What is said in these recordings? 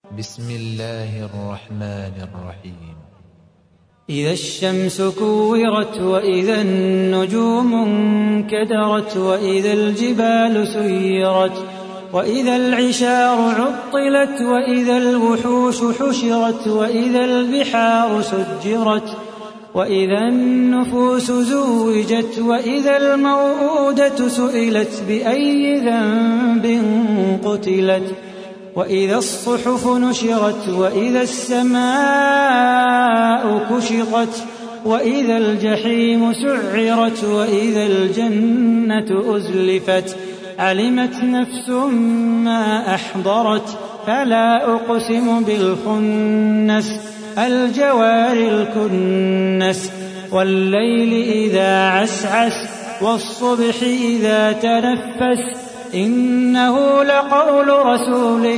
بسم الله الرحمن الرحيم. إذا الشمس كورت وإذا النجوم انكدرت وإذا الجبال سيرت وإذا العشار عطلت وإذا الوحوش حشرت وإذا البحار سجرت وإذا النفوس زوجت وإذا الموءودة سئلت بأي ذنب قتلت وإذا الصحف نشرت وإذا السماء كشطت وإذا الجحيم سعرت وإذا الجنة أزلفت علمت نفس ما أحضرت فلا أقسم بالخنس الجوار الكنس والليل إذا عسعس والصبح إذا تنفس إنه لقول رسول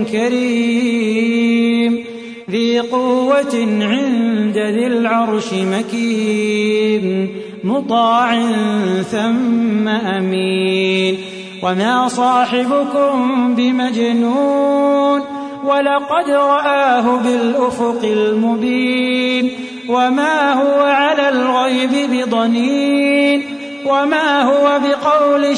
كريم ذي قوة عند ذي العرش مكين مطاع ثم أمين وما صاحبكم بمجنون ولقد رآه بالأفق المبين وما هو على الغيب بضنين وما هو بقول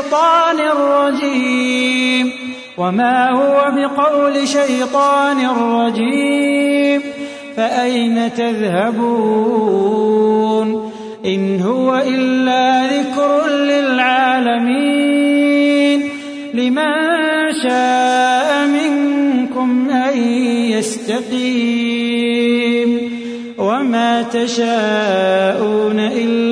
شيطان رجيم فأين تذهبون إن هو إلا ذكر للعالمين لمن شاء منكم أن يستقيم وما تشاءون إلا